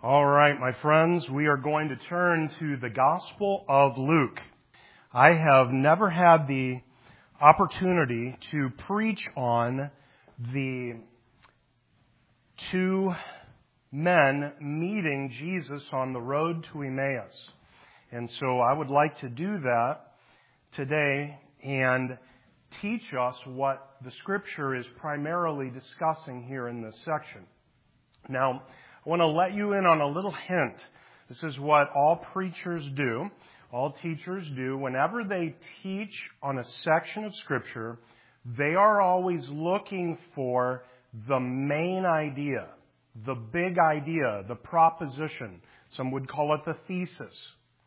All right, my friends, we are going to turn to the Gospel of Luke. I have never had the opportunity to preach on the two men meeting Jesus on the road to Emmaus. And so I would like to do that today and teach us what the Scripture is primarily discussing here in this section. Now, I want to let you in on a little hint. This is what all preachers do, all teachers do. Whenever they teach on a section of Scripture, they are always looking for the main idea, the big idea, the proposition. Some would call it the thesis.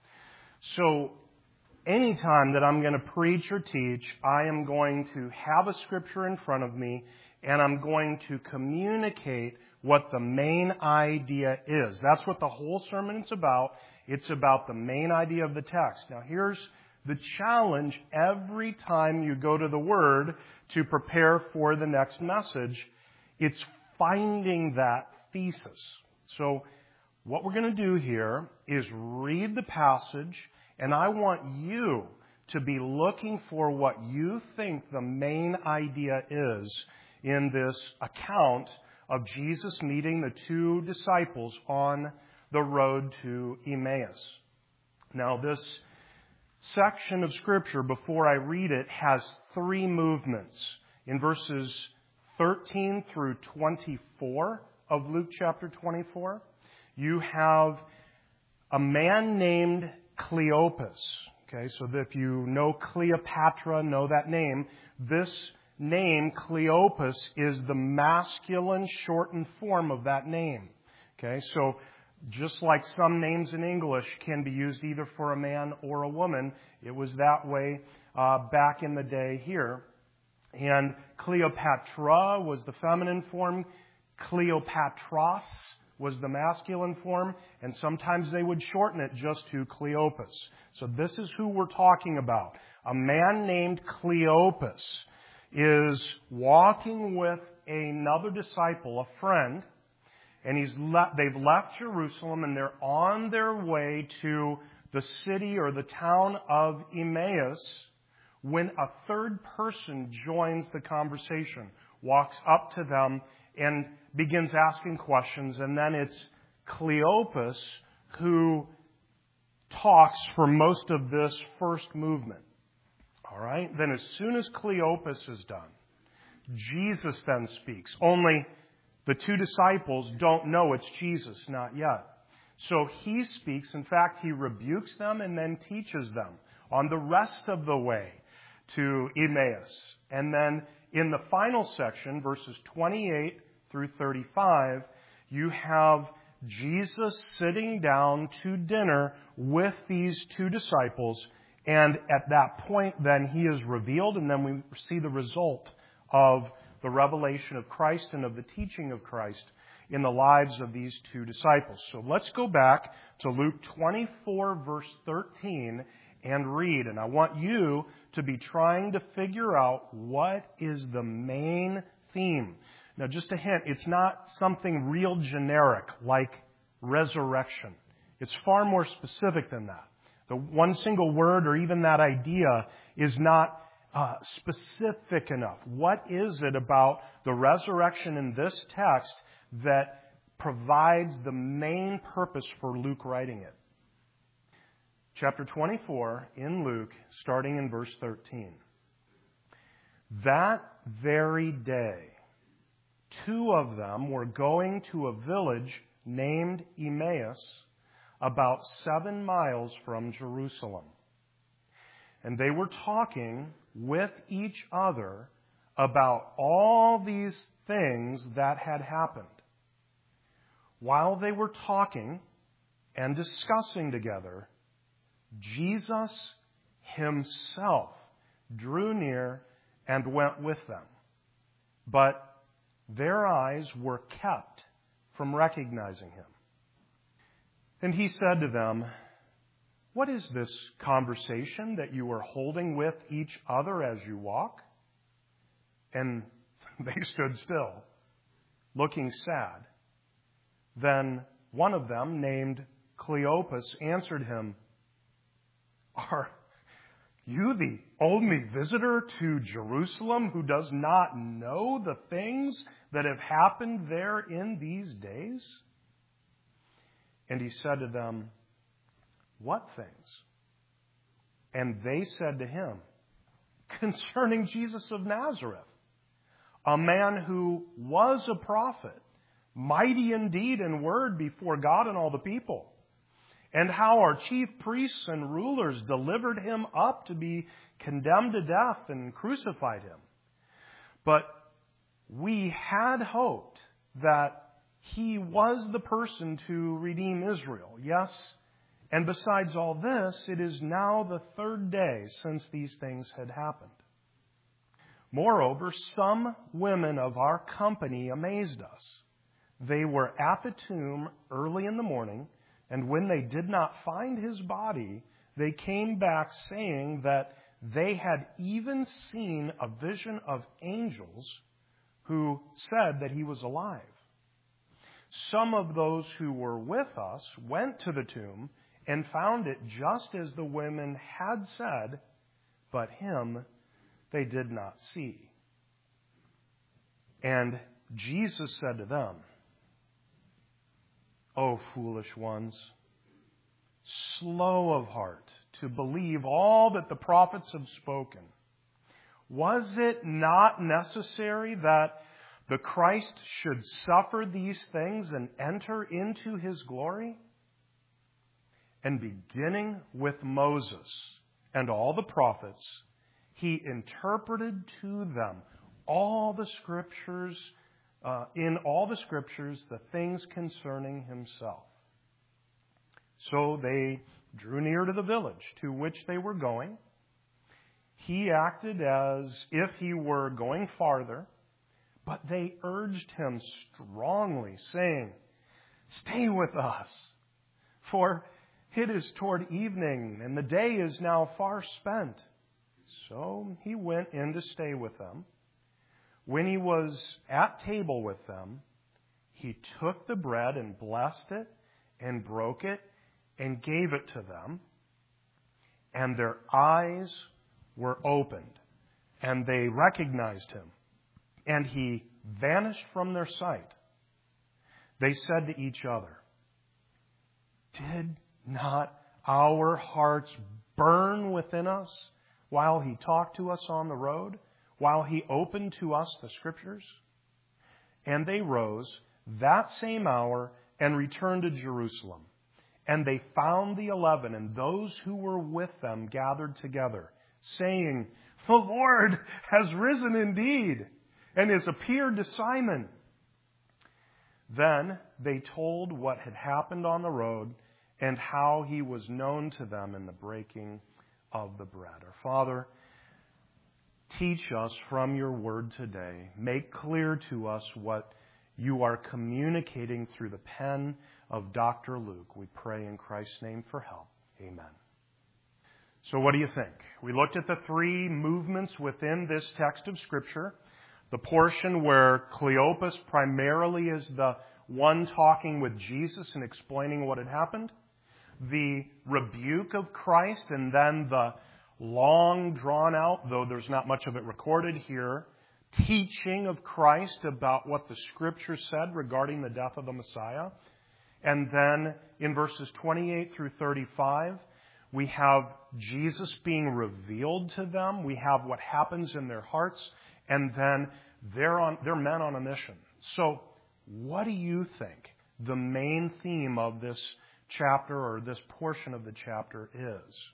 So, anytime that I'm going to preach or teach, I am going to have a Scripture in front of me, and I'm going to communicate what the main idea is. That's what the whole sermon is about. It's about the main idea of the text. Now, here's the challenge every time you go to the Word to prepare for the next message. It's finding that thesis. So, what we're going to do here is read the passage, and I want you to be looking for what you think the main idea is in this account of Jesus meeting the two disciples on the road to Emmaus. Now, this section of Scripture, before I read it, has three movements. In verses 13 through 24 of Luke chapter 24, you have a man named Cleopas. Okay, so if you know Cleopatra, know that name. This name, Cleopas, is the masculine shortened form of that name. Okay, so just like some names in English can be used either for a man or a woman, it was that way back in the day here. And Cleopatra was the feminine form. Cleopatros was the masculine form. And sometimes they would shorten it just to Cleopas. So this is who we're talking about. A man named Cleopas is walking with another disciple, a friend, and they've left Jerusalem and they're on their way to the city or the town of Emmaus when a third person joins the conversation, walks up to them and begins asking questions, and then it's Cleopas who talks for most of this first movement. All right? Then as soon as Cleopas is done, Jesus then speaks. Only the two disciples don't know it's Jesus, not yet. So he speaks. In fact, he rebukes them and then teaches them on the rest of the way to Emmaus. And then in the final section, verses 28 through 35, you have Jesus sitting down to dinner with these two disciples. And at that point, then he is revealed, and then we see the result of the revelation of Christ and of the teaching of Christ in the lives of these two disciples. So let's go back to Luke 24, verse 13, and read. And I want you to be trying to figure out what is the main theme. Now, just a hint, it's not something real generic like resurrection. It's far more specific than that. The one single word or even that idea is not specific enough. What is it about the resurrection in this text that provides the main purpose for Luke writing it? Chapter 24 in Luke, starting in verse 13. That very day, two of them were going to a village named Emmaus, about 7 miles from Jerusalem. And they were talking with each other about all these things that had happened. While they were talking and discussing together, Jesus himself drew near and went with them. But their eyes were kept from recognizing him. And he said to them, "What is this conversation that you are holding with each other as you walk?" And they stood still, looking sad. Then one of them, named Cleopas, answered him, "Are you the only visitor to Jerusalem who does not know the things that have happened there in these days?" And he said to them, "What things?" And they said to him, "Concerning Jesus of Nazareth, a man who was a prophet, mighty in deed and word before God and all the people, and how our chief priests and rulers delivered him up to be condemned to death and crucified him. But we had hoped that he was the person to redeem Israel. Yes, and besides all this, it is now the third day since these things had happened. Moreover, some women of our company amazed us. They were at the tomb early in the morning, and when they did not find his body, they came back saying that they had even seen a vision of angels who said that he was alive. Some of those who were with us went to the tomb and found it just as the women had said, but him they did not see." And Jesus said to them, "O foolish ones, slow of heart to believe all that the prophets have spoken. Was it not necessary that the Christ should suffer these things and enter into his glory?" And beginning with Moses and all the prophets, he interpreted to them all the scriptures, in all the scriptures, the things concerning himself. So they drew near to the village to which they were going. He acted as if he were going farther, but they urged him strongly, saying, "Stay with us, for it is toward evening, and the day is now far spent." So he went in to stay with them. When he was at table with them, he took the bread and blessed it and broke it and gave it to them. And their eyes were opened, and they recognized him. And he vanished from their sight. They said to each other, "Did not our hearts burn within us while he talked to us on the road, while he opened to us the scriptures?" And they rose that same hour and returned to Jerusalem. And they found the 11 and those who were with them gathered together, saying, "The Lord has risen indeed and has appeared to Simon." Then they told what had happened on the road and how he was known to them in the breaking of the bread. Our Father, teach us from your word today. Make clear to us what you are communicating through the pen of Dr. Luke. We pray in Christ's name for help. Amen. So what do you think? We looked at the three movements within this text of Scripture. The portion where Cleopas primarily is the one talking with Jesus and explaining what had happened. The rebuke of Christ, and then the long drawn out, though there's not much of it recorded here, teaching of Christ about what the Scripture said regarding the death of the Messiah. And then in verses 28 through 35, we have Jesus being revealed to them. We have what happens in their hearts. And then they're men on a mission. So what do you think the main theme of this chapter or this portion of the chapter is?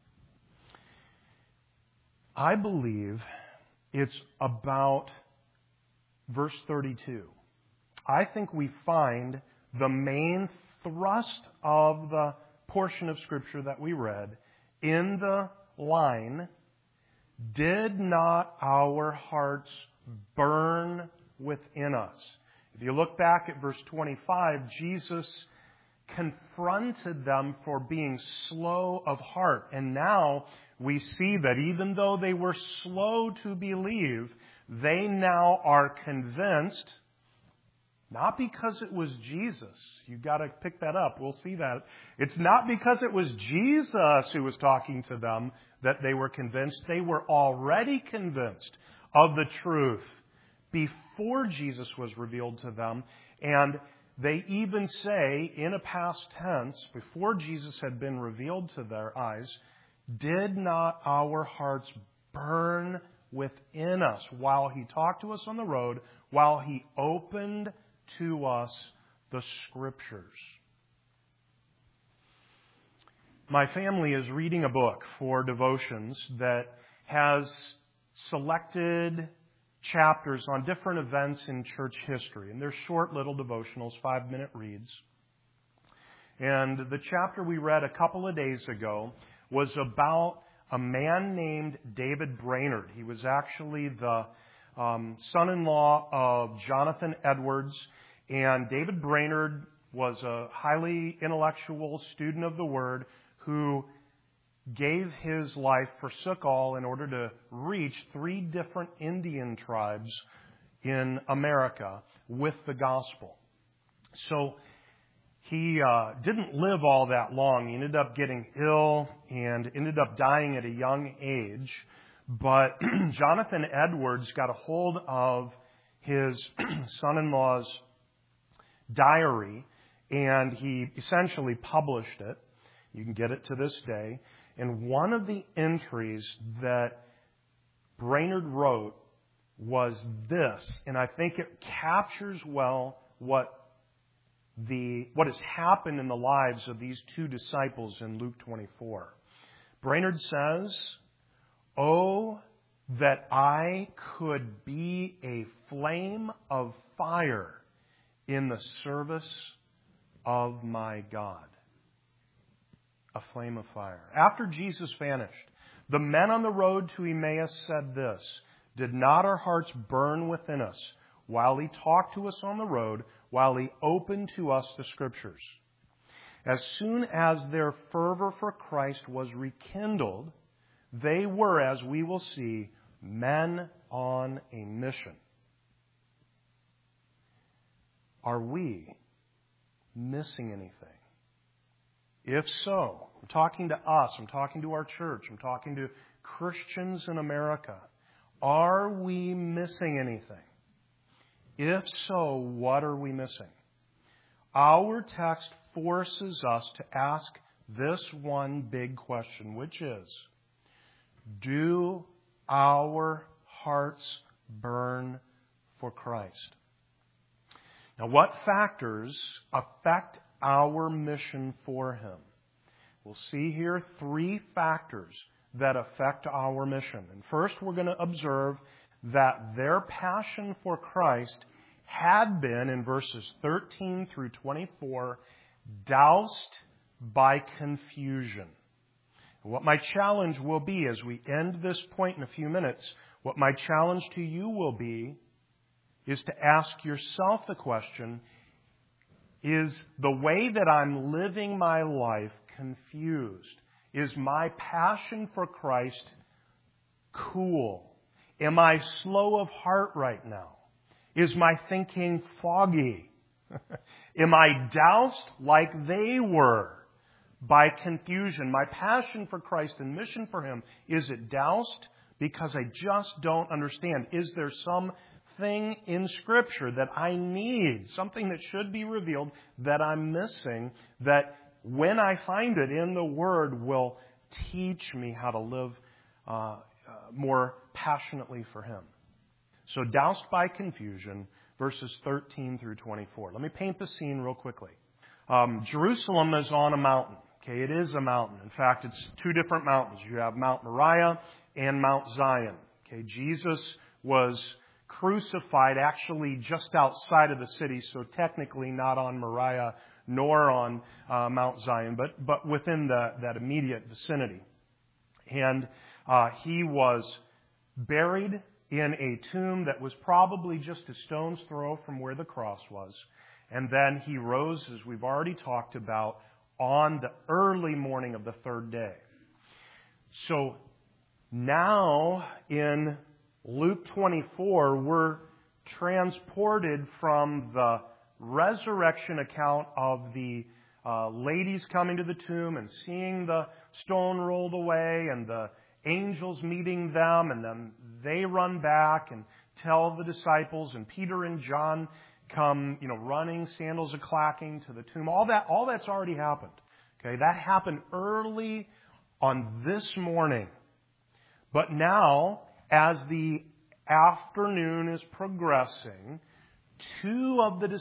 I believe it's about verse 32. I think we find the main thrust of the portion of Scripture that we read in the line, "Did not our hearts burn within us?" If you look back at verse 25, Jesus confronted them for being slow of heart. And now we see that even though they were slow to believe, they now are convinced, Not because it was Jesus. You've got to pick that up. We'll see that. It's not because it was Jesus who was talking to them that they were convinced. They were already convinced of the truth before Jesus was revealed to them. And they even say, in a past tense, before Jesus had been revealed to their eyes, did not our hearts burn within us while He talked to us on the road, while He opened to us the Scriptures? My family is reading a book for devotions that has selected chapters on different events in church history. And they're short little devotionals, 5-minute reads. And the chapter we read a couple of days ago was about a man named David Brainerd. He was actually the son-in-law of Jonathan Edwards. And David Brainerd was a highly intellectual student of the Word who gave his life, forsook all, in order to reach 3 different Indian tribes in America with the gospel. So he didn't live all that long. He ended up getting ill and ended up dying at a young age. But Jonathan Edwards got a hold of his son-in-law's diary, and he essentially published it. You can get it to this day. And one of the entries that Brainerd wrote was this, and I think it captures well what has happened in the lives of these 2 disciples in Luke 24. Brainerd says, "Oh, that I could be a flame of fire in the service of my God." A flame of fire. After Jesus vanished, the men on the road to Emmaus said this, "Did not our hearts burn within us while He talked to us on the road, while He opened to us the Scriptures?" As soon as their fervor for Christ was rekindled, they were, as we will see, men on a mission. Are we missing anything? If so, I'm talking to us, I'm talking to our church, I'm talking to Christians in America. Are we missing anything? If so, what are we missing? Our text forces us to ask this one big question, which is, do our hearts burn for Christ? Now, what factors affect our mission for Him? We'll see here 3 factors that affect our mission. And first, we're going to observe that their passion for Christ had been, in verses 13 through 24, doused by confusion. And what my challenge will be as we end this point in a few minutes, what my challenge to you will be is to ask yourself the question, is the way that I'm living my life confused? Is my passion for Christ cool? Am I slow of heart right now? Is my thinking foggy? Am I doused like they were by confusion? My passion for Christ and mission for Him, is it doused because I just don't understand? Is there something in Scripture that I need, something that should be revealed that I'm missing, that when I find it in the Word will teach me how to live more passionately for Him? So, doused by confusion, verses 13 through 24. Let me paint the scene real quickly. Jerusalem is on a mountain. Okay, it is a mountain. In fact, it's 2 different mountains. You have Mount Moriah and Mount Zion. Okay, Jesus was crucified actually just outside of the city, so technically not on Moriah nor on Mount Zion, but within that immediate vicinity. And He was buried in a tomb that was probably just a stone's throw from where the cross was. And then He rose, as we've already talked about, on the early morning of the 3rd day. So now in Luke 24, we're transported from the resurrection account of the ladies coming to the tomb and seeing the stone rolled away and the angels meeting them, and then they run back and tell the disciples, and Peter and John come, running, sandals are clacking to the tomb. All that's already happened. Okay, that happened early on this morning. But now, as the afternoon is progressing, two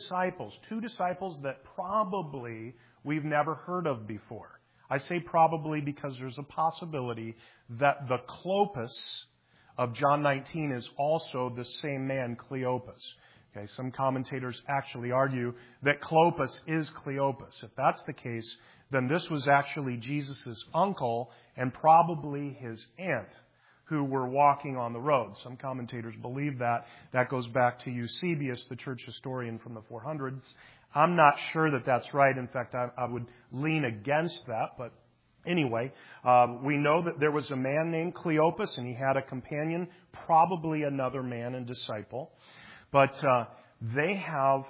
disciples that probably we've never heard of before. I say probably because there's a possibility that the Clopas of John 19 is also the same man, Cleopas. Okay, some commentators actually argue that Clopas is Cleopas. If that's the case, then this was actually Jesus' uncle and probably his aunt who were walking on the road. Some commentators believe that. That goes back to Eusebius, the church historian from the 400s. I'm not sure that that's right. In fact, I would lean against that. But anyway, we know that there was a man named Cleopas, and he had a companion, probably another man and disciple. But they have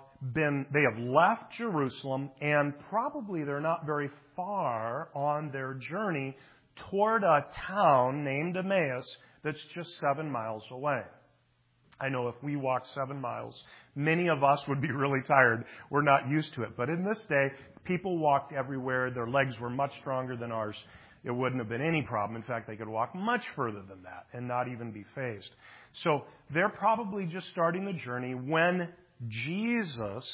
left Jerusalem, and probably they're not very far on their journey toward a town named Emmaus that's just 7 miles away. I know if we walked 7 miles, many of us would be really tired. We're not used to it. But in this day, people walked everywhere. Their legs were much stronger than ours. It wouldn't have been any problem. In fact, they could walk much further than that and not even be fazed. So they're probably just starting the journey when Jesus,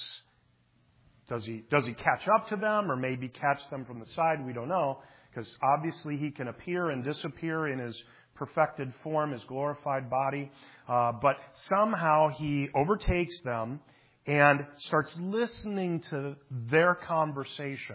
does he catch up to them or maybe catch them from the side? We don't know, because obviously he can appear and disappear in his perfected form, his glorified body. But somehow he overtakes them and starts listening to their conversation.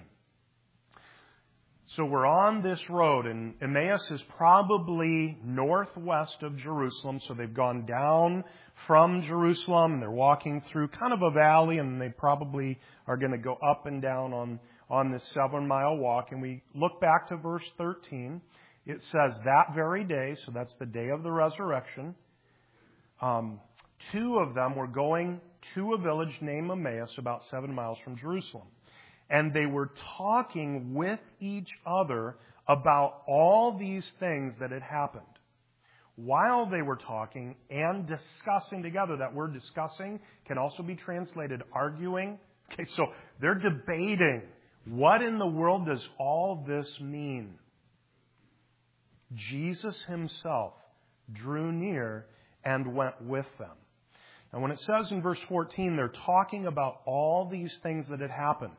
So we're on this road, and Emmaus is probably northwest of Jerusalem. So they've gone down from Jerusalem, and they're walking through kind of a valley, and they probably are going to go up and down on this 7-mile walk. And we look back to verse 13. It says, that very day, so that's the day of the resurrection, two of them were going to a village named Emmaus, about 7 miles from Jerusalem. And they were talking with each other about all these things that had happened. While they were talking and discussing together, that word discussing can also be translated arguing. Okay, so they're debating, what in the world does all this mean? Jesus himself drew near and went with them. And when it says in verse 14, they're talking about all these things that had happened.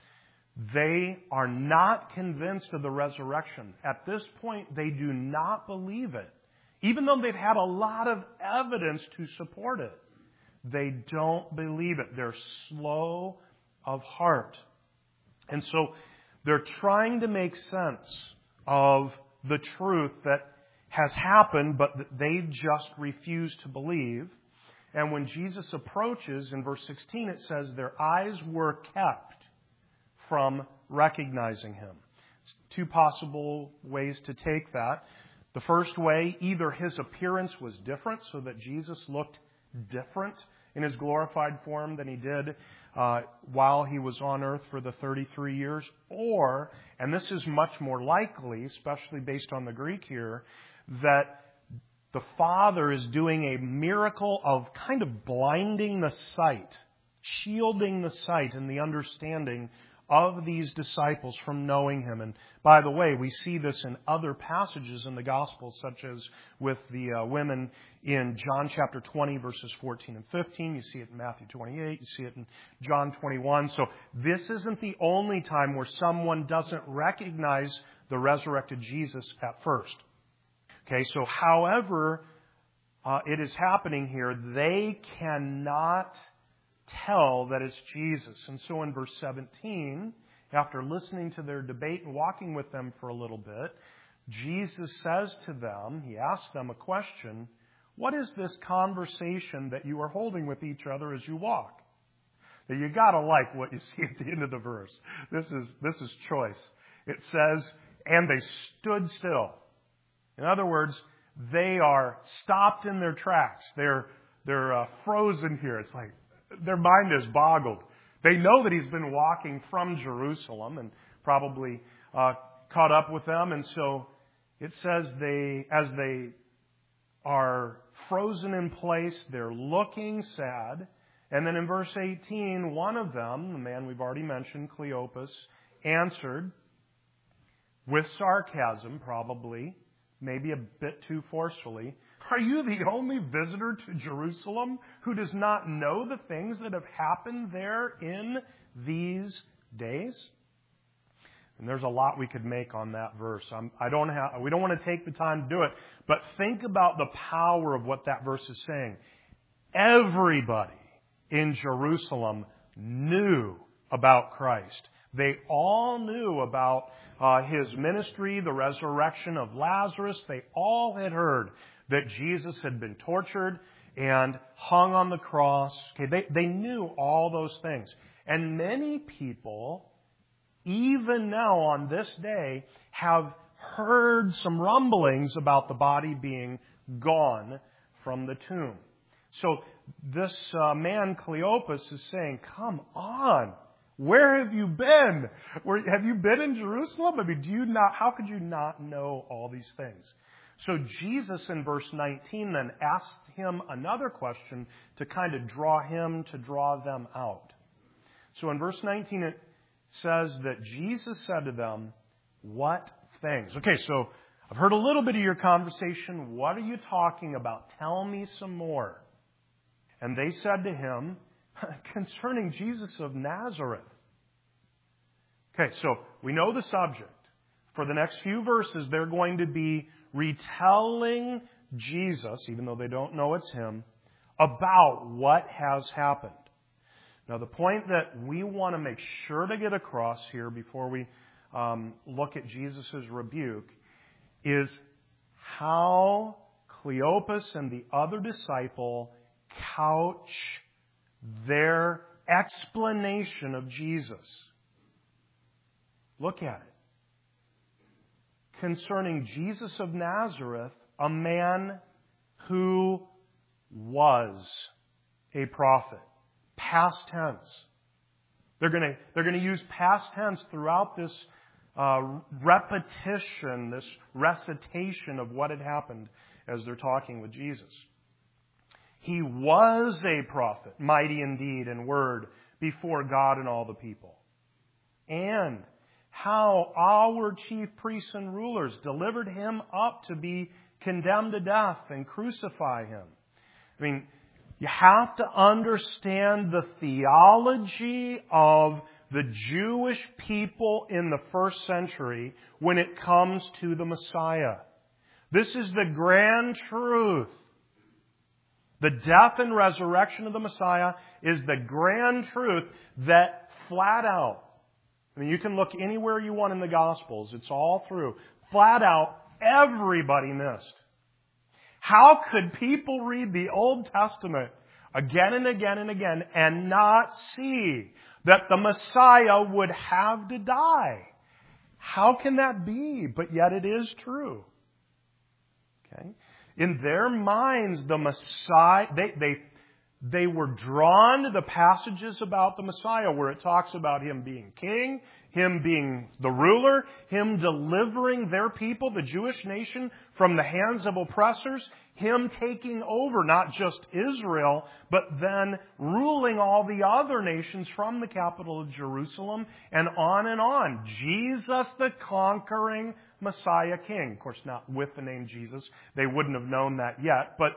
They are not convinced of the resurrection. At this point, they do not believe it. Even though they've had a lot of evidence to support it, they don't believe it. They're slow of heart. And so they're trying to make sense of the truth that has happened, but that they just refuse to believe. And when Jesus approaches, in verse 16, it says their eyes were kept from recognizing him. It's two possible ways to take that. The first way, either his appearance was different, so that Jesus looked different in his glorified form than he did while he was on earth for the 33 years, or, and this is much more likely, especially based on the Greek here, that the Father is doing a miracle of kind of blinding the sight, shielding the sight and the understanding of these disciples from knowing him. And by the way, we see this in other passages in the Gospels, such as with the women in John chapter 20, verses 14 and 15. You see it in Matthew 28. You see it in John 21. So this isn't the only time where someone doesn't recognize the resurrected Jesus at first. Okay, so however it is happening here, they cannot tell that it's Jesus. And so in verse 17, after listening to their debate and walking with them for a little bit, Jesus says to them, he asks them a question, what is this conversation that you are holding with each other as you walk? Now you gotta like what you see at the end of the verse. This is choice. It says, and they stood still. In other words, they are stopped in their tracks. They're frozen here. It's like their mind is boggled. They know that he's been walking from Jerusalem and probably caught up with them. And so it says as they are frozen in place, they're looking sad. And then in verse 18, one of them, the man we've already mentioned, Cleopas, answered with sarcasm, probably, maybe a bit too forcefully, "Are you the only visitor to Jerusalem who does not know the things that have happened there in these days?" And there's a lot we could make on that verse. We don't want to take the time to do it, but think about the power of what that verse is saying. Everybody in Jerusalem knew about Christ. They all knew about His ministry, the resurrection of Lazarus. They all had heard that Jesus had been tortured and hung on the cross. Okay, they knew all those things. And many people, even now on this day, have heard some rumblings about the body being gone from the tomb. So this man, Cleopas, is saying, "Come on. Where have you been? Have you been in Jerusalem? I mean, how could you not know all these things?" So Jesus in verse 19 then asked him another question to kind of draw them out. So in verse 19 it says that Jesus said to them, "What things?" Okay, so I've heard a little bit of your conversation. What are you talking about? Tell me some more. And they said to him, "Concerning Jesus of Nazareth." Okay, so we know the subject. For the next few verses, they're going to be retelling Jesus, even though they don't know it's him, about what has happened. Now, the point that we want to make sure to get across here before we look at Jesus' rebuke is how Cleopas and the other disciple couch their explanation of Jesus. Look at it. Concerning Jesus of Nazareth, a man who was a prophet. Past tense. They're going to use past tense throughout this repetition, this recitation of what had happened as they're talking with Jesus. He was a prophet, mighty in deed and word before God and all the people. And how our chief priests and rulers delivered him up to be condemned to death and crucify him. I mean, you have to understand the theology of the Jewish people in the first century when it comes to the Messiah. This is the grand truth. The death and resurrection of the Messiah is the grand truth that flat out, I mean, you can look anywhere you want in the Gospels. It's all through. Flat out, everybody missed. How could people read the Old Testament again and again and again and not see that the Messiah would have to die? How can that be? But yet it is true. Okay? In their minds, the Messiah, they were drawn to the passages about the Messiah where it talks about Him being king, Him being the ruler, Him delivering their people, the Jewish nation, from the hands of oppressors, Him taking over not just Israel, but then ruling all the other nations from the capital of Jerusalem and on and on. Jesus the conquering Messiah King. Of course, not with the name Jesus. They wouldn't have known that yet, but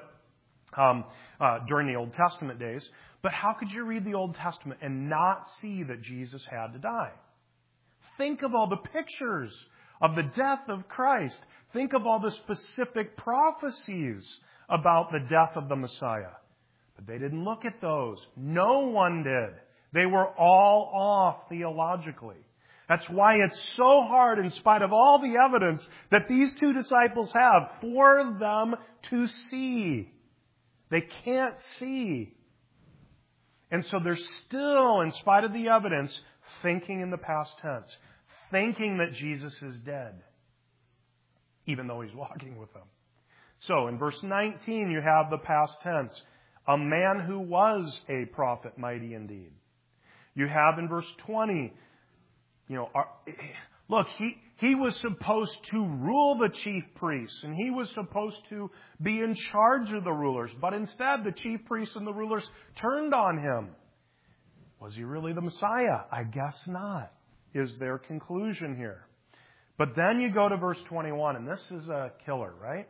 during the Old Testament days. But how could you read the Old Testament and not see that Jesus had to die? Think of all the pictures of the death of Christ. Think of all the specific prophecies about the death of the Messiah. But they didn't look at those. No one did. They were all off theologically. That's why it's so hard, in spite of all the evidence that these two disciples have, for them to see. They can't see. And so they're still, in spite of the evidence, thinking in the past tense. Thinking that Jesus is dead. Even though He's walking with them. So in verse 19 you have the past tense. A man who was a prophet, mighty indeed. You have in verse 20, look, he was supposed to rule the chief priests, and he was supposed to be in charge of the rulers. But instead, the chief priests and the rulers turned on him. Was he really the Messiah? I guess not, is their conclusion here. But then you go to verse 21, and this is a killer, right?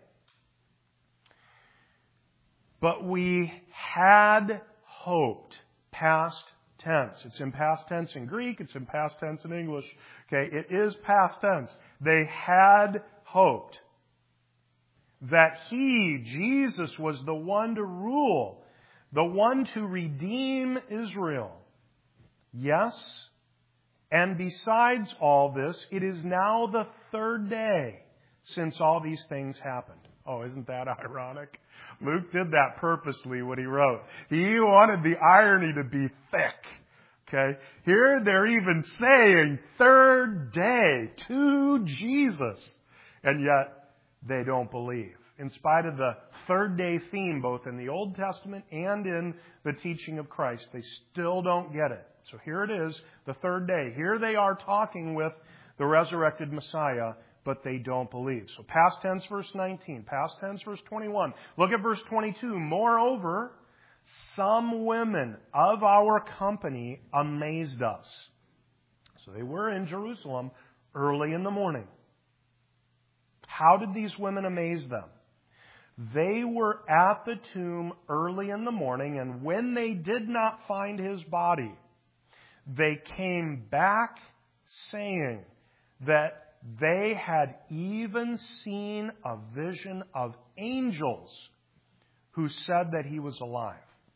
But we had hoped, past tense. It's in past tense in Greek. It's in past tense in English. Okay, it is past tense. They had hoped that He, Jesus, was the one to rule, the one to redeem Israel. Yes, and besides all this, it is now the third day since all these things happened. Oh, isn't that ironic? Luke did that purposely when he wrote. He wanted the irony to be thick. Okay? Here they're even saying third day to Jesus. And yet they don't believe. In spite of the third day theme, both in the Old Testament and in the teaching of Christ, they still don't get it. So here it is, the third day. Here they are talking with the resurrected Messiah, but they don't believe. So past tense, verse 19. Past tense, verse 21. Look at verse 22. Moreover, some women of our company amazed us. So they were in Jerusalem early in the morning. How did these women amaze them? They were at the tomb early in the morning, and when they did not find His body, they came back saying that they had even seen a vision of angels who said that He was alive.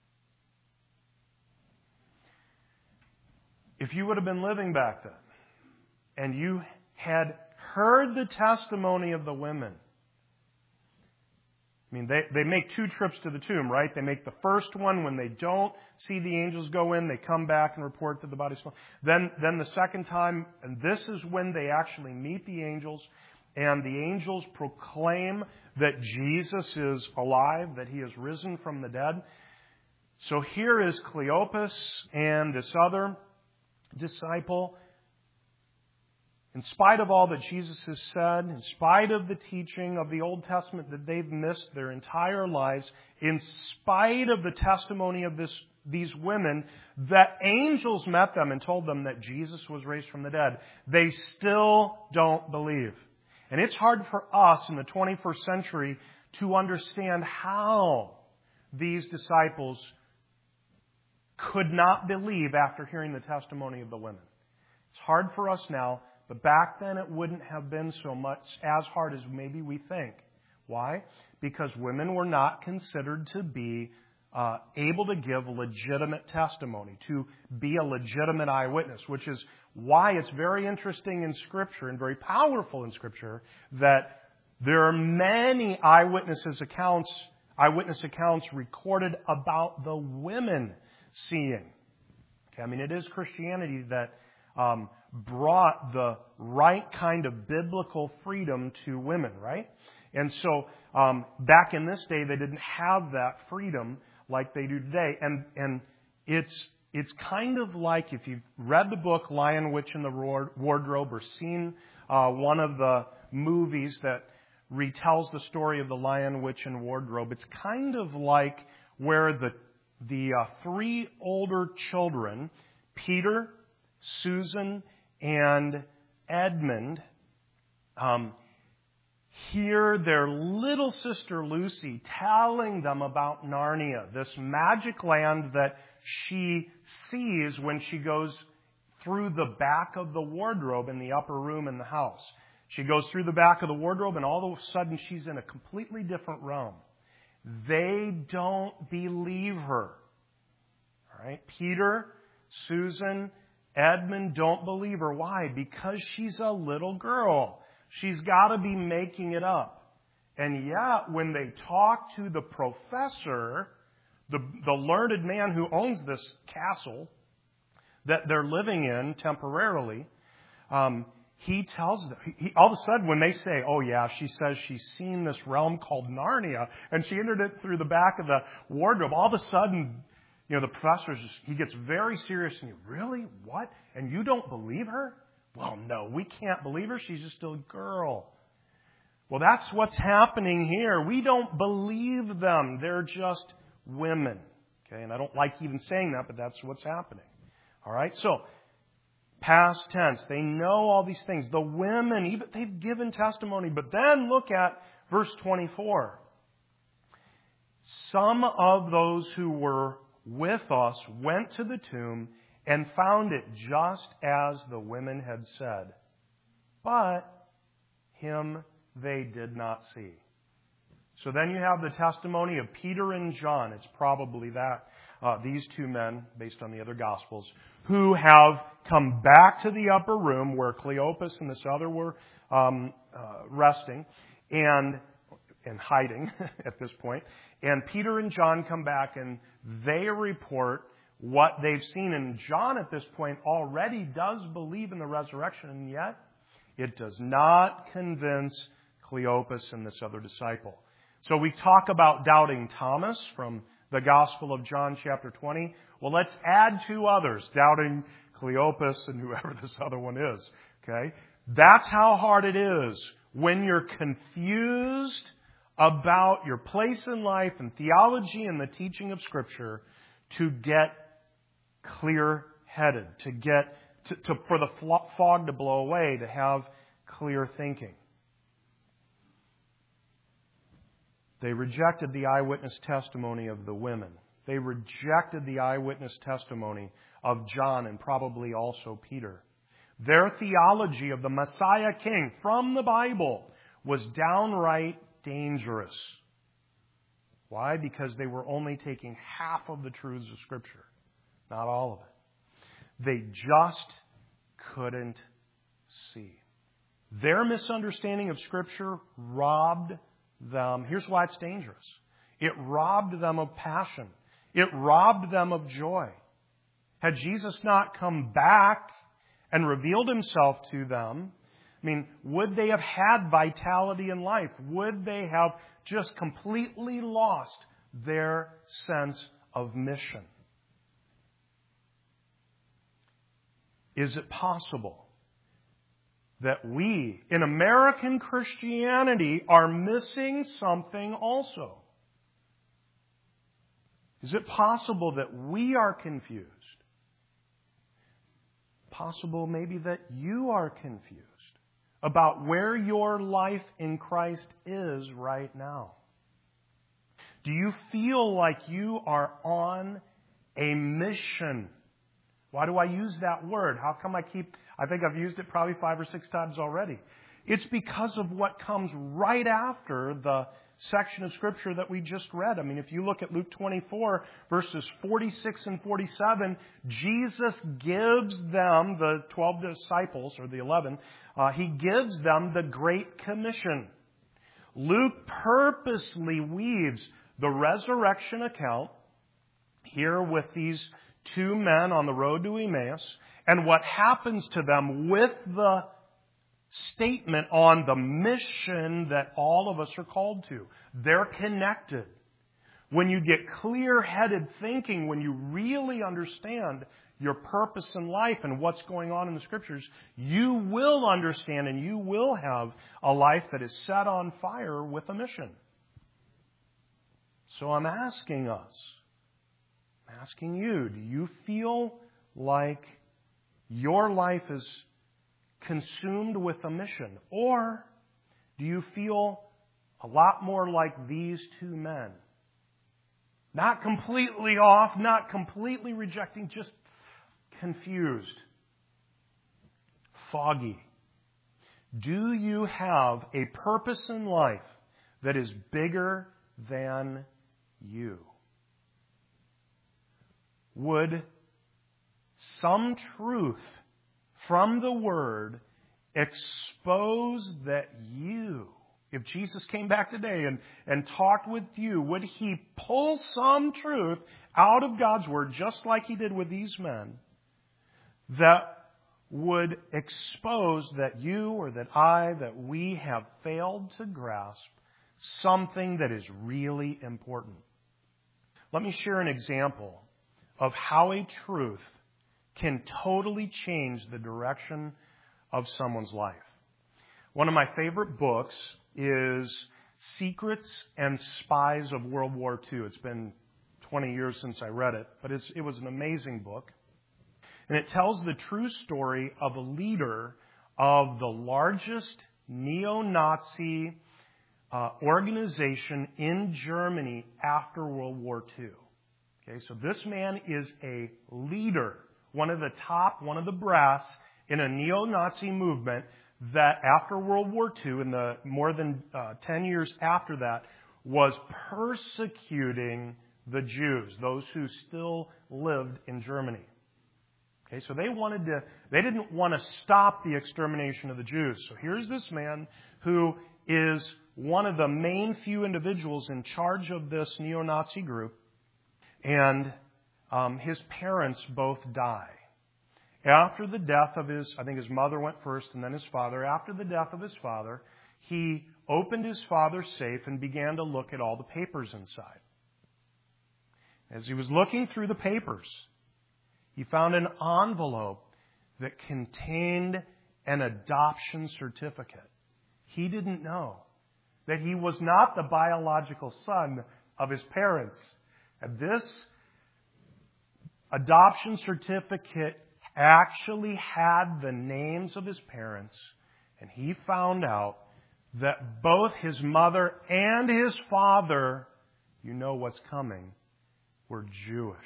If you would have been living back then, and you had heard the testimony of the women, I mean, they make 2 trips to the tomb, right? They make the first one when they don't see the angels go in. They come back and report that the body's gone. Then the second time, and this is when they actually meet the angels, and the angels proclaim that Jesus is alive, that He has risen from the dead. So here is Cleopas and this other disciple. In spite of all that Jesus has said, in spite of the teaching of the Old Testament that they've missed their entire lives, in spite of the testimony of these women, that angels met them and told them that Jesus was raised from the dead, they still don't believe. And it's hard for us in the 21st century to understand how these disciples could not believe after hearing the testimony of the women. It's hard for us now. But back then it wouldn't have been so much as hard as maybe we think. Why? Because women were not considered to be able to give legitimate testimony, to be a legitimate eyewitness, which is why it's very interesting in Scripture and very powerful in Scripture that there are many eyewitness accounts recorded about the women seeing. Okay, I mean, it is Christianity that brought the right kind of biblical freedom to women, right? And so back in this day, they didn't have that freedom like they do today. And it's kind of like if you've read the book Lion, Witch, and the Wardrobe or seen one of the movies that retells the story of the Lion, Witch, and Wardrobe, it's kind of like where the 3 older children, Peter, Susan, and Edmund, hear their little sister Lucy telling them about Narnia, this magic land that she sees when she goes through the back of the wardrobe in the upper room in the house. She goes through the back of the wardrobe and all of a sudden she's in a completely different realm. They don't believe her. All right? Peter, Susan, Edmund don't believe her. Why? Because she's a little girl. She's got to be making it up. And yet, when they talk to the professor, the learned man who owns this castle that they're living in temporarily, he tells them, all of a sudden when they say, oh yeah, she says she's seen this realm called Narnia, and she entered it through the back of the wardrobe, all of a sudden The professor, he gets very serious and really? What? And you don't believe her? Well, no, we can't believe her. She's just a girl. Well, that's what's happening here. We don't believe them. They're just women. Okay, and I don't like even saying that, but that's what's happening. All right, so past tense. They know all these things. The women, even they've given testimony. But then look at verse 24. Some of those who were with us went to the tomb and found it just as the women had said. But him they did not see. So then you have the testimony of Peter and John. It's probably that these two men, based on the other Gospels, who have come back to the upper room where Cleopas and this other were resting and hiding at this point. And Peter and John come back and they report what they've seen. And John at this point already does believe in the resurrection, and yet it does not convince Cleopas and this other disciple. So we talk about doubting Thomas from the Gospel of John chapter 20. Well, let's add two others, doubting Cleopas and whoever this other one is. Okay? That's how hard it is when you're confused about your place in life and theology and the teaching of Scripture to get clear-headed, for the fog to blow away, to have clear thinking. They rejected the eyewitness testimony of the women. They rejected the eyewitness testimony of John and probably also Peter. Their theology of the Messiah King from the Bible was downright dangerous. Why? Because they were only taking half of the truths of Scripture, not all of it. They just couldn't see. Their misunderstanding of Scripture robbed them. Here's why it's dangerous. It robbed them of passion. It robbed them of joy. Had Jesus not come back and revealed Himself to them, would they have had vitality in life? Would they have just completely lost their sense of mission? Is it possible that we, in American Christianity, are missing something also? Is it possible that we are confused? Possible maybe that you are confused about where your life in Christ is right now. Do you feel like you are on a mission? Why do I use that word? How come I think I've used it probably 5 or 6 times already. It's because of what comes right after the section of Scripture that we just read. If you look at Luke 24, verses 46 and 47, Jesus gives them, the 12 disciples, or the 11, He gives them the Great Commission. Luke purposely weaves the resurrection account here with these two men on the road to Emmaus, and what happens to them with the statement on the mission that all of us are called to. They're connected. When you get clear-headed thinking, when you really understand your purpose in life and what's going on in the Scriptures, you will understand and you will have a life that is set on fire with a mission. So I'm asking you, do you feel like your life is consumed with a mission? Or do you feel a lot more like these two men? Not completely off, not completely rejecting, just confused, foggy. Do you have a purpose in life that is bigger than you? Would some truth from the Word expose that you, if Jesus came back today and talked with you, would He pull some truth out of God's Word, just like He did with these men, that would expose that you or that that we have failed to grasp something that is really important? Let me share an example of how a truth can totally change the direction of someone's life. One of my favorite books is Secrets and Spies of World War II. It's been 20 years since I read it, but it was an amazing book. And it tells the true story of a leader of the largest neo-Nazi organization in Germany after World War II. Okay, so this man is a leader, one of the brass in a neo-Nazi movement that after World War II, in the more than 10 years after that, was persecuting the Jews, those who still lived in Germany. Okay, so they didn't want to stop the extermination of the Jews. So here's this man who is one of the main few individuals in charge of this neo-Nazi group, and his parents both die. After the death of I think his mother went first and then his father. After the death of his father, he opened his father's safe and began to look at all the papers inside. As he was looking through the papers, he found an envelope that contained an adoption certificate. He didn't know that he was not the biological son of his parents. And this adoption certificate actually had the names of his parents, and he found out that both his mother and his father, you know what's coming, were Jewish.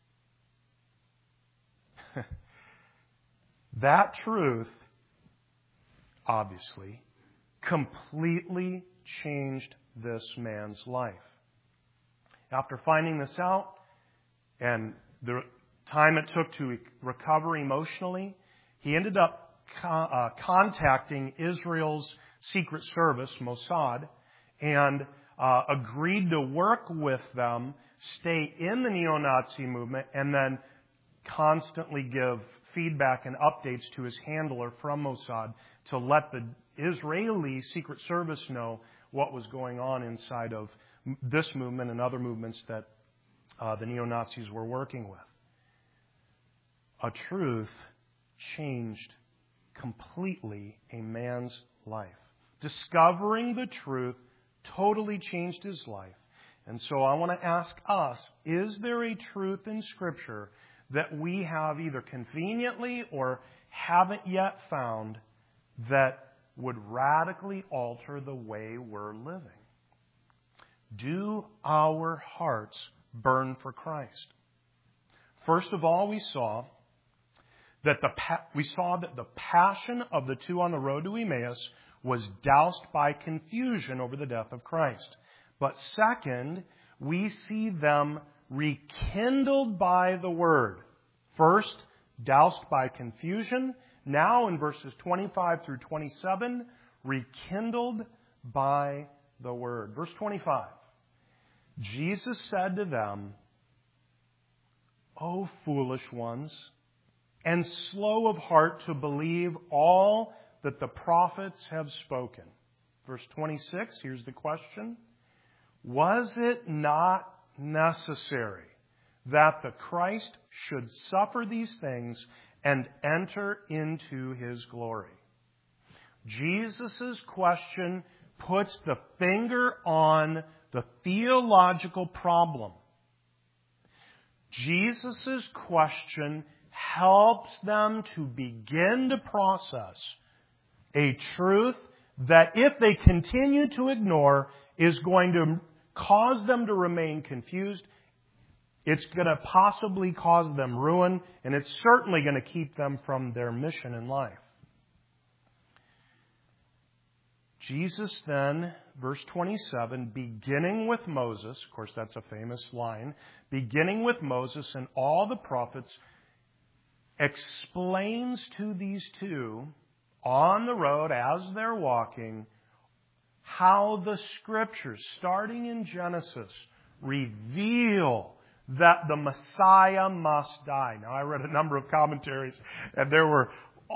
That truth, obviously, completely changed this man's life. After finding this out and the time it took to recover emotionally, he ended up contacting Israel's secret service, Mossad, and agreed to work with them, stay in the neo-Nazi movement, and then constantly give feedback and updates to his handler from Mossad to let the Israeli Secret Service know what was going on inside of this movement and other movements that the neo-Nazis were working with. A truth changed completely a man's life. Discovering the truth totally changed his life. And so I want to ask us, is there a truth in Scripture that we have either conveniently or haven't yet found that would radically alter the way we're living? Do our hearts burn for Christ? First of all, we saw that the passion of the two on the road to Emmaus was doused by confusion over the death of Christ. But second, we see them rekindled by the Word. First, doused by confusion. Now in verses 25 through 27, rekindled by the Word. Verse 25. Jesus said to them, O foolish ones, and slow of heart to believe all that the prophets have spoken. Verse 26, here's the question. Was it not necessary that the Christ should suffer these things and enter into His glory? Jesus' question puts the finger on the theological problem. Jesus' question helps them to begin to process a truth that if they continue to ignore is going to cause them to remain confused. It's going to possibly cause them ruin, and it's certainly going to keep them from their mission in life. Jesus then, verse 27, beginning with Moses, of course that's a famous line, beginning with Moses and all the prophets, explains to these two on the road as they're walking how the Scriptures, starting in Genesis, reveal that the Messiah must die. Now, I read a number of commentaries, and there were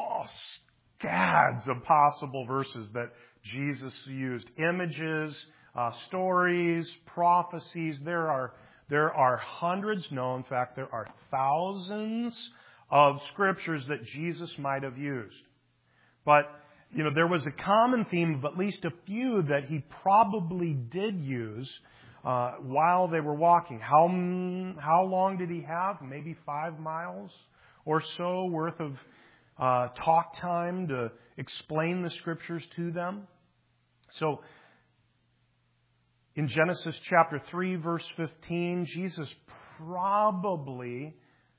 scads of possible verses that Jesus used. Images, stories, prophecies. There are There are hundreds, no, in fact, there are thousands of scriptures that Jesus might have used. But, there was a common theme of at least a few that he probably did use while they were walking. How long did he have? Maybe 5 miles or so worth of talk time to explain the scriptures to them. So, in Genesis chapter 3, verse 15, Jesus probably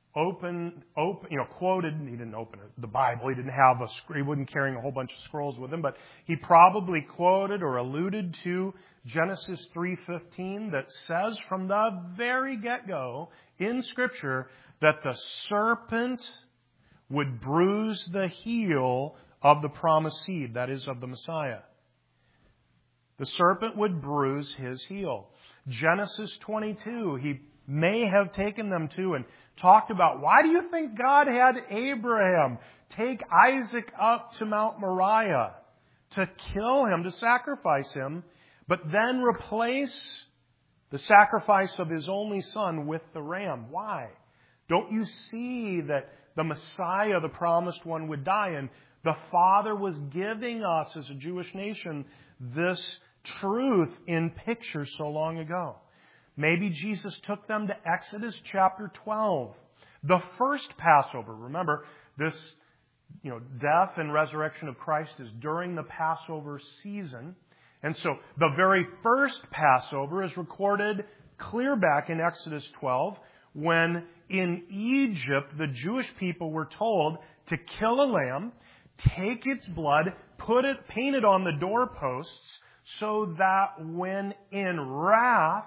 quoted, he didn't open the Bible, he wasn't carrying a whole bunch of scrolls with him, but he probably quoted or alluded to Genesis 3:15 that says from the very get-go in Scripture that the serpent would bruise the heel of the promised seed, that is, of the Messiah. The serpent would bruise his heel. Genesis 22, he may have taken them to and talked about, why do you think God had Abraham take Isaac up to Mount Moriah to kill him, to sacrifice him, but then replace the sacrifice of his only son with the ram? Why? Don't you see that the Messiah, the promised one, would die? And the Father was giving us, as a Jewish nation, this truth in pictures so long ago. Maybe Jesus took them to Exodus chapter 12. The first Passover. Remember, this death and resurrection of Christ is during the Passover season. And so the very first Passover is recorded clear back in Exodus 12 when in Egypt the Jewish people were told to kill a lamb, take its blood, paint it on the doorposts so that when in wrath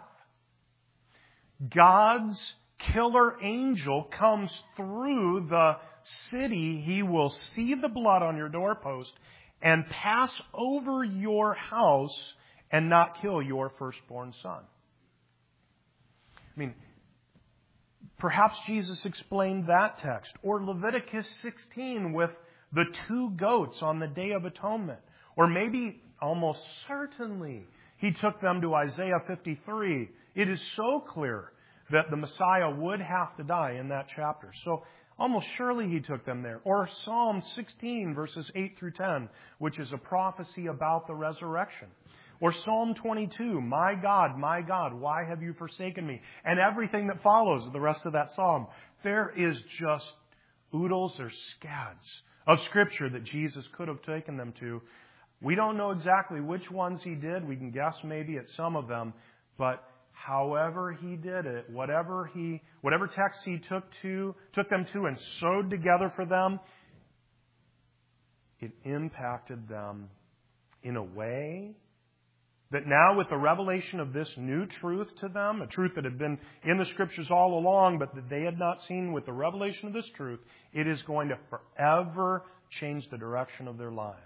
God's killer angel comes through the city, he will see the blood on your doorpost and pass over your house and not kill your firstborn son. Perhaps Jesus explained that text. Or Leviticus 16 with the 2 goats on the Day of Atonement. Or maybe, almost certainly, he took them to Isaiah 53. It is so clear that the Messiah would have to die in that chapter. So almost surely he took them there. Or Psalm 16, verses 8 through 10, which is a prophecy about the resurrection. Or Psalm 22, my God, why have you forsaken me? And everything that follows the rest of that psalm. There is just oodles or scads of Scripture that Jesus could have taken them to. We don't know exactly which ones he did. We can guess maybe at some of them. But however he did it, whatever text he took them to and sewed together for them, it impacted them in a way that now with the revelation of this new truth to them, a truth that had been in the Scriptures all along, but that they had not seen, with the revelation of this truth, it is going to forever change the direction of their lives.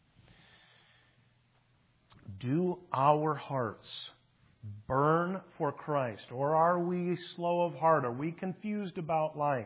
Do our hearts burn for Christ? Or are we slow of heart? Are we confused about life?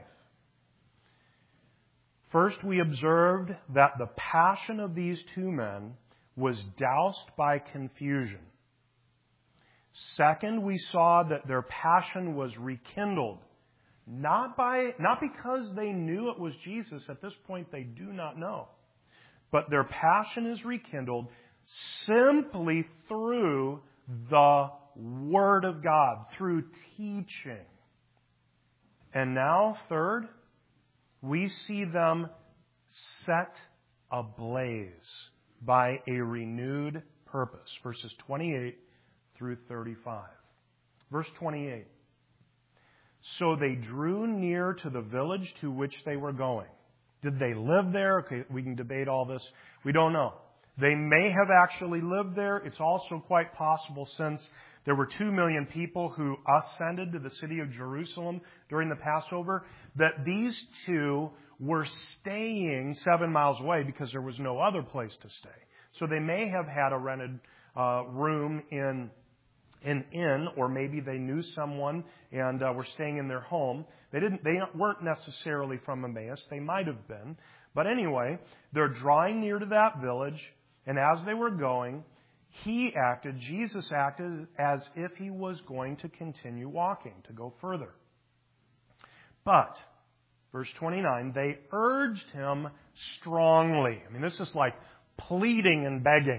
First, we observed that the passion of these 2 men was doused by confusion. Second, we saw that their passion was rekindled. Not because they knew it was Jesus. At this point, they do not know. But their passion is rekindled simply through the Word of God, through teaching. And now, third, we see them set ablaze by a renewed purpose. Verses 28 through 35. Verse 28. So they drew near to the village to which they were going. Did they live there? Okay, we can debate all this. We don't know. They may have actually lived there. It's also quite possible, since there were 2 million people who ascended to the city of Jerusalem during the Passover, that these 2 were staying 7 miles away because there was no other place to stay. So they may have had a rented room in an inn, or maybe they knew someone and were staying in their home. They weren't necessarily from Emmaus. They might have been. But anyway, they're drawing near to that village, and as they were going, Jesus acted as if he was going to continue walking, to go further. But, verse 29, they urged him strongly. I mean, this is like pleading and begging,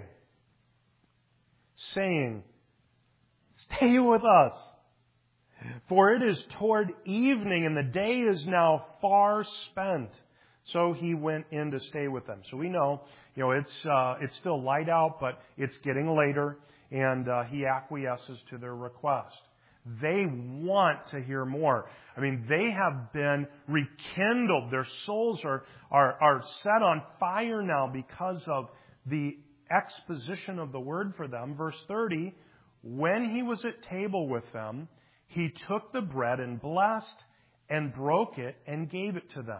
saying, "Stay with us, for it is toward evening, and the day is now far spent." So he went in to stay with them. So we know, it's still light out, but it's getting later, and he acquiesces to their request. They want to hear more. I mean, they have been rekindled. Their souls are set on fire now because of the exposition of the word for them. Verse 30, when he was at table with them, he took the bread and blessed and broke it and gave it to them.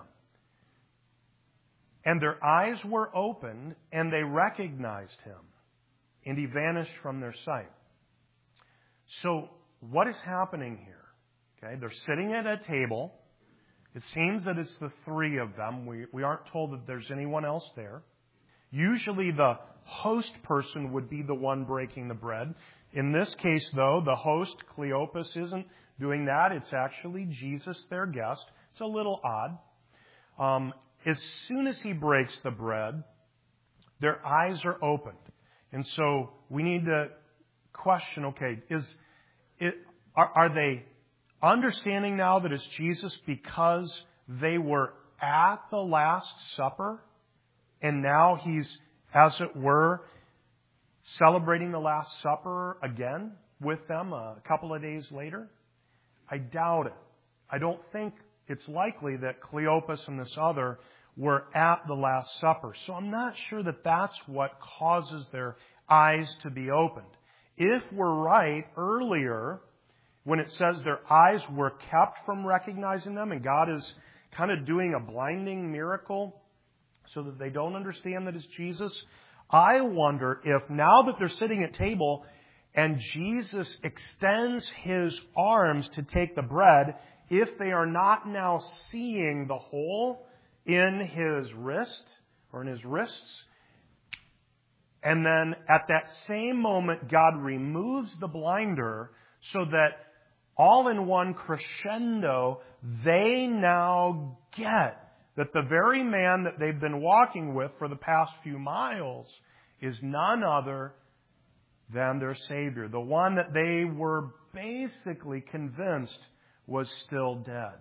And their eyes were opened, and they recognized him, and he vanished from their sight. So, what is happening here? Okay, they're sitting at a table. It seems that it's the three of them. We aren't told that there's anyone else there. Usually the host person would be the one breaking the bread. In this case, though, the host, Cleopas, isn't doing that. It's actually Jesus, their guest. It's a little odd. As soon as he breaks the bread, their eyes are opened. And so we need to question, okay, are they understanding now that it's Jesus because they were at the Last Supper and now he's, as it were, celebrating the Last Supper again with them a couple of days later? I doubt it. I don't think it's likely that Cleopas and this other were at the Last Supper. So I'm not sure that that's what causes their eyes to be opened. If we're right earlier, when it says their eyes were kept from recognizing them, and God is kind of doing a blinding miracle so that they don't understand that it's Jesus, I wonder if now that they're sitting at table and Jesus extends His arms to take the bread, if they are not now seeing the hole in His wrist or in His wrists, and then at that same moment God removes the blinder so that all in one crescendo, they now get that the very man that they've been walking with for the past few miles is none other than their Savior, the one that they were basically convinced was still dead.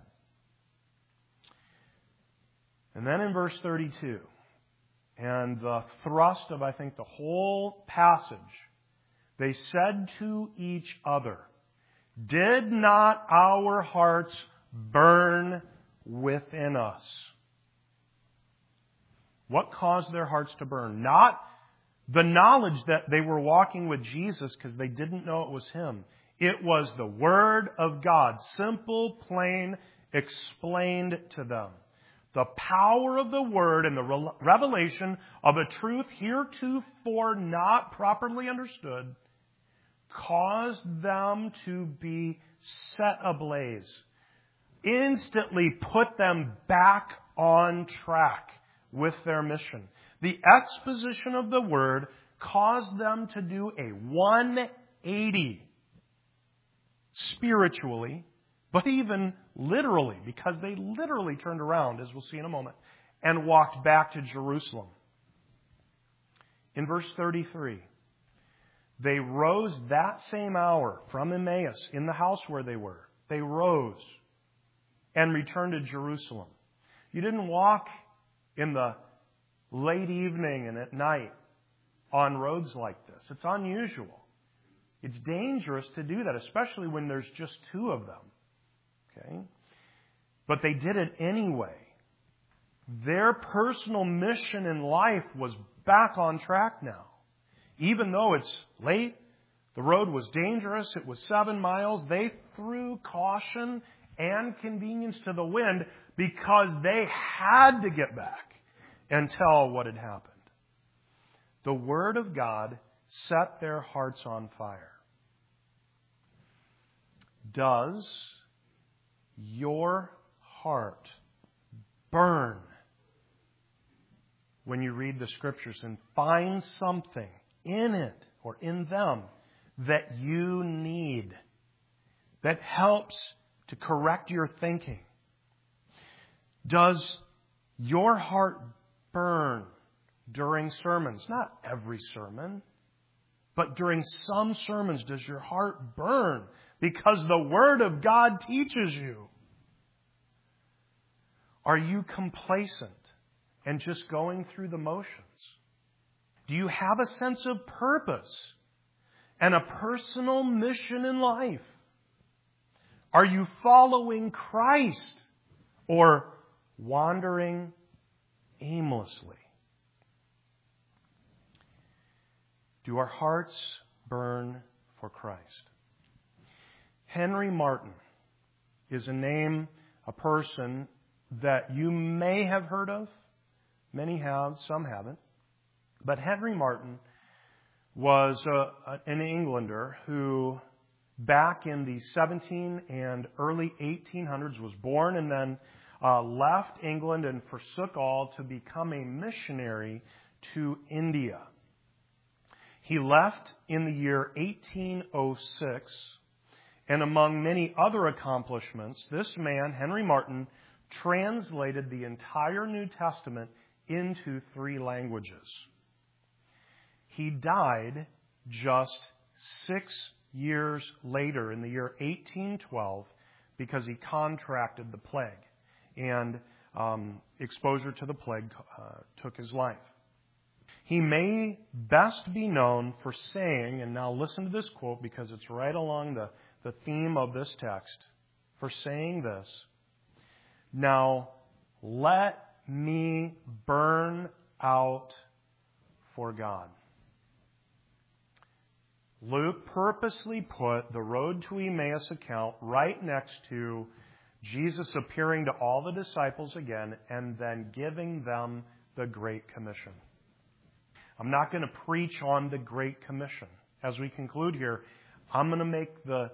And then in verse 32, and the thrust of, I think, the whole passage, they said to each other, "Did not our hearts burn within us?" What caused their hearts to burn? Not the knowledge that they were walking with Jesus because they didn't know it was Him. It was the Word of God, simple, plain, explained to them. The power of the Word and the revelation of a truth heretofore not properly understood caused them to be set ablaze. Instantly put them back on track with their mission. The exposition of the Word caused them to do a 180 spiritually, but even literally, because they literally turned around, as we'll see in a moment, and walked back to Jerusalem. In verse 33, they rose that same hour from Emmaus, in the house where they were. They rose and returned to Jerusalem. You didn't walk in the late evening and at night on roads like this. It's unusual. It's dangerous to do that, especially when there's just two of them. Okay? But they did it anyway. Their personal mission in life was back on track now. Even though it's late, the road was dangerous, it was 7 miles, they threw caution and convenience to the wind because they had to get back and tell what had happened. The Word of God set their hearts on fire. Does your heart burn when you read the Scriptures and find something in it or in them that you need, that helps to correct your thinking? Does your heart burn during sermons? Not every sermon, but during some sermons, does your heart burn because the Word of God teaches you? Are you complacent and just going through the motions? Do you have a sense of purpose and a personal mission in life? Are you following Christ or wandering aimlessly? Do our hearts burn for Christ? Henry Martyn is a person that you may have heard of. Many have, some haven't. But Henry Martyn was an Englander who, back in the 17 and early 1800s, was born and then left England and forsook all to become a missionary to India. He left in the year 1806, and among many other accomplishments, this man, Henry Martyn, translated the entire New Testament into 3 languages. He died just 6 years later, in the year 1812, because he contracted the plague, and exposure to the plague took his life. He may best be known for saying, and now listen to this quote because it's right along the theme of this text, for saying this: "Now let me burn out for God." Luke purposely put the road to Emmaus account right next to Jesus appearing to all the disciples again and then giving them the Great Commission. I'm not going to preach on the Great Commission. As we conclude here, I'm going to make the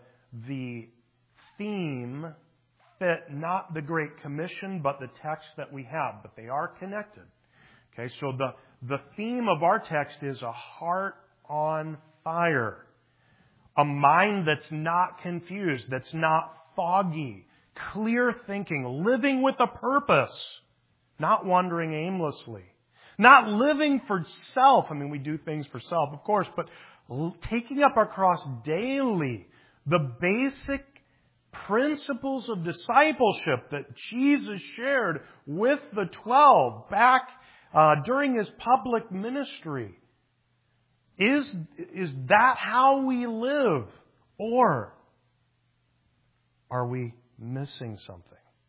theme fit not the Great Commission, but the text that we have. But they are connected. Okay, so the theme of our text is a heart on fire. A mind that's not confused, that's not foggy. Clear thinking, living with a purpose. Not wandering aimlessly. Not living for self. I mean, we do things for self, of course, but taking up our cross daily. The basic principles of discipleship that Jesus shared with the 12 back during His public ministry. Is that how we live? Or are we missing something?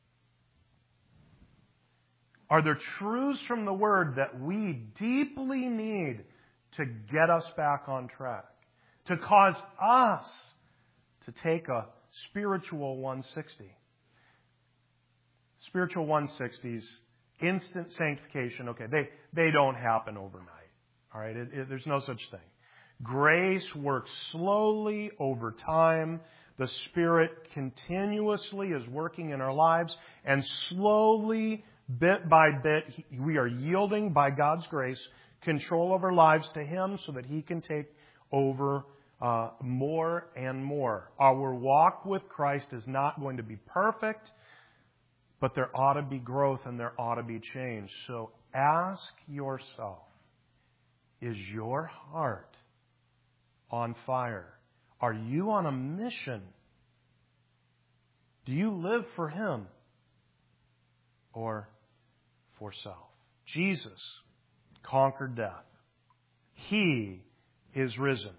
Are there truths from the Word that we deeply need to get us back on track? To cause us to take a spiritual 160? Spiritual 160s, instant sanctification, okay, they don't happen overnight. All right, there's no such thing. Grace works slowly over time. The Spirit continuously is working in our lives, and slowly, bit by bit, we are yielding by God's grace control of our lives to Him so that He can take over more and more. Our walk with Christ is not going to be perfect, but there ought to be growth and there ought to be change. So ask yourself, is your heart on fire? Are you on a mission? Do you live for Him or for self? Jesus conquered death. He is risen.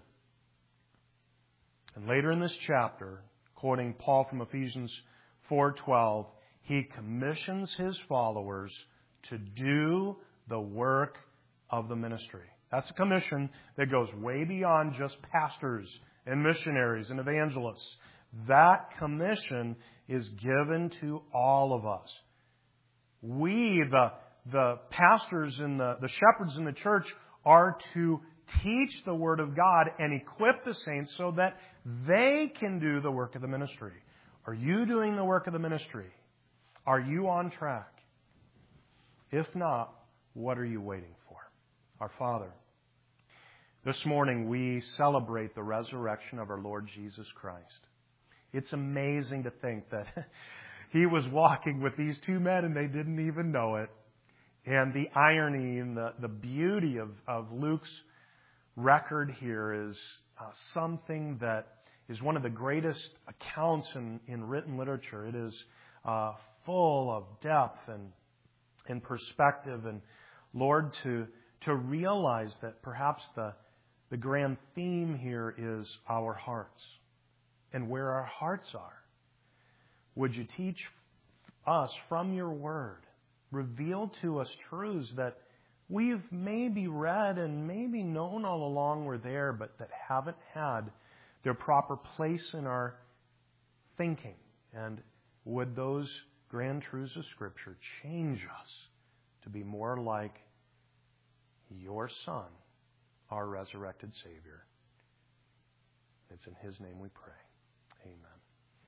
And later in this chapter, quoting Paul from Ephesians 4:12, He commissions His followers to do the work of the ministry. That's a commission that goes way beyond just pastors and missionaries and evangelists. That commission is given to all of us. We, the pastors and the shepherds in the church, are to teach the Word of God and equip the saints so that they can do the work of the ministry. Are you doing the work of the ministry? Are you on track? If not, what are you waiting for? Our Father, This morning we celebrate the resurrection of our Lord Jesus Christ. It's amazing to think that He was walking with these two men and they didn't even know it. And the irony and the beauty of Luke's record here is something that is one of the greatest accounts in written literature. It is full of depth and perspective. And Lord, to realize that perhaps the grand theme here is our hearts and where our hearts are. Would you teach us from your word, reveal to us truths that we've maybe read and maybe known all along were there, but that haven't had their proper place in our thinking. And would those grand truths of Scripture change us to be more like your Son, our resurrected Savior? It's in His name we pray. Amen.